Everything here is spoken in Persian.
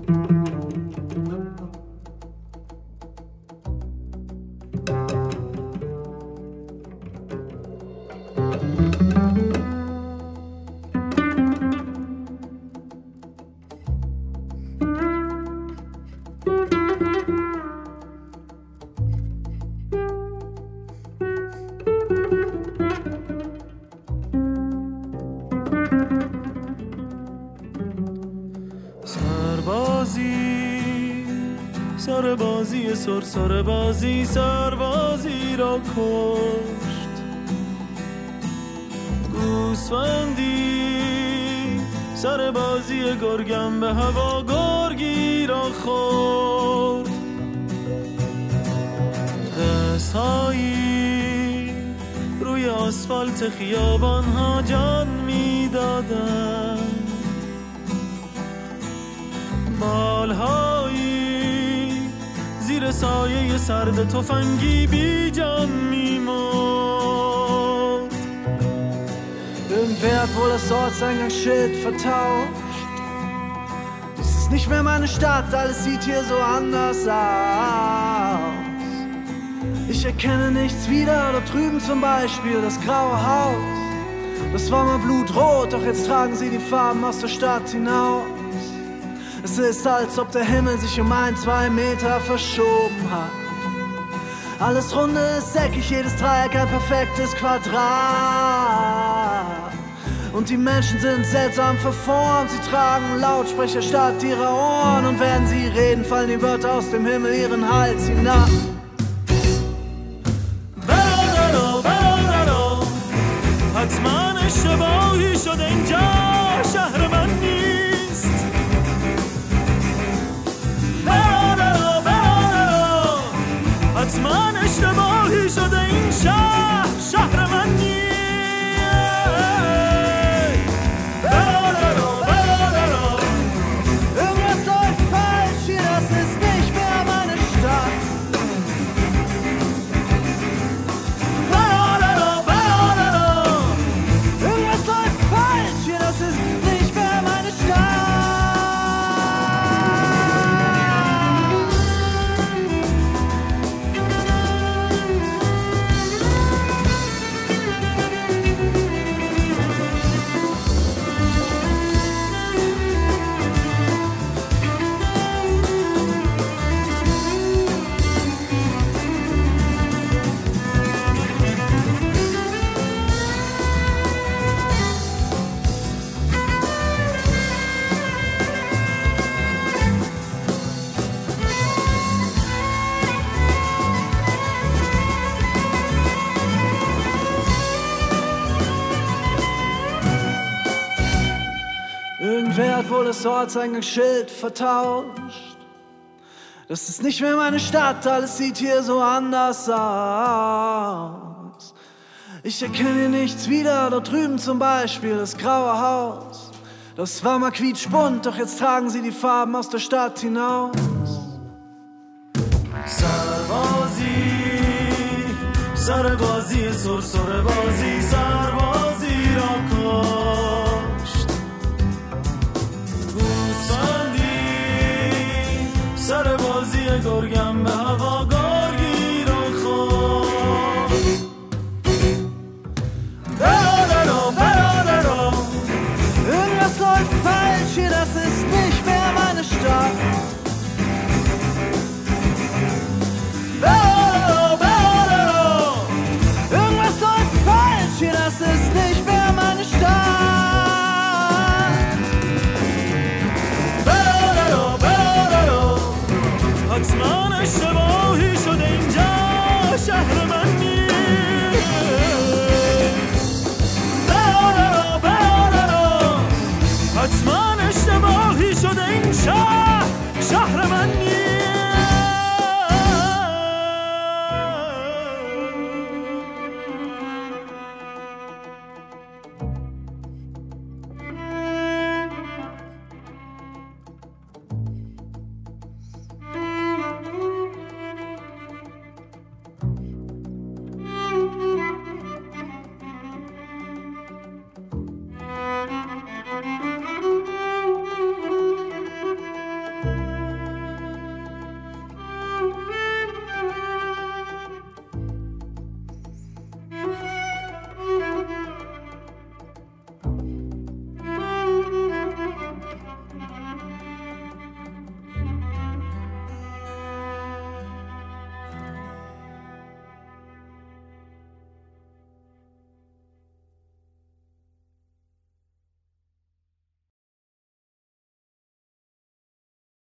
سربازی سربازی سربازی را کشت، گوسفندی سربازی گرگم به هوا گرگی را خورد، دستهایی روی آسفالت خیابان ها جان می دادند، بالهایی زیر سایه سرد تفنگی بی جان می‌مرد. Irgendwer hat wohl das Ortseingangsschild vertauscht. Dies ist nicht mehr meine Stadt, alles sieht hier so anders aus. Ich erkenne nichts wieder, da drüben zum Beispiel das graue Haus. Das war mal blutrot, doch jetzt tragen sie die Farben aus der Stadt hinaus. Es ist, als ob der Himmel sich um 1-2 Meter verschoben hat. Alles runde ist eckig, jedes Dreieck ein perfektes Quadrat. Und die Menschen sind seltsam verformt, sie tragen Lautsprecher statt ihrer Ohren. Und wenn sie reden, fallen die Wörter aus dem Himmel ihren Hals hinab. حتما اشتباهی شده اینجا شهر من نیست. حتما اشتباهی شده این شهر من نیست. Irgendwas läuft falsch hier, das ist nicht mehr meine Stadt. Irgendwas läuft falsch hier, das ist nicht mehr meine Stadt. Irgendwer hat wohl das Ortseingangsschild vertauscht. Das ist nicht mehr meine Stadt, alles sieht hier so anders aus. Ich erkenne nichts wieder, dort drüben zum Beispiel das graue Haus. Das war mal quietschbunt, doch jetzt tragen sie die Farben aus der Stadt hinaus. سربازی سربازی سربازی را کشت، گوسفندی سربازی گرگم به هوا گرگی را خورد. Irgendwas läuft falsch hier, das ist nicht mehr meine Stadt. Irgendwas läuft falsch hier, das ist nicht mehr meine Stadt. حتما اشتباهی شده اینجا شهر من نیست. حتما اشتباهی شده این شهر من نیست.